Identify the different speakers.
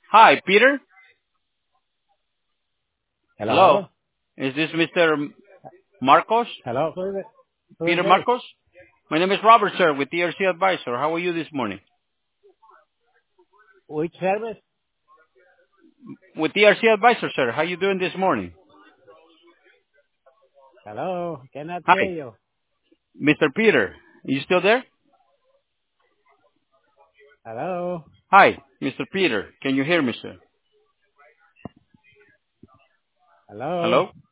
Speaker 1: Hi, Peter. Hello.
Speaker 2: Hello?
Speaker 1: Is this Mr. Marcos?
Speaker 2: Hello? Who is
Speaker 1: Peter
Speaker 2: this?
Speaker 1: Marcos? My name is Robert, sir, with TRC Advisor. How are you this morning?
Speaker 2: Which service?
Speaker 1: With TRC Advisor, sir. How you doing this morning?
Speaker 2: Hello? Cannot
Speaker 1: Hi,
Speaker 2: hear you.
Speaker 1: Mr. Peter. You still there?
Speaker 2: Hello?
Speaker 1: Hi, Mr. Peter. Can you hear me, sir?
Speaker 2: Hello?
Speaker 1: Hello?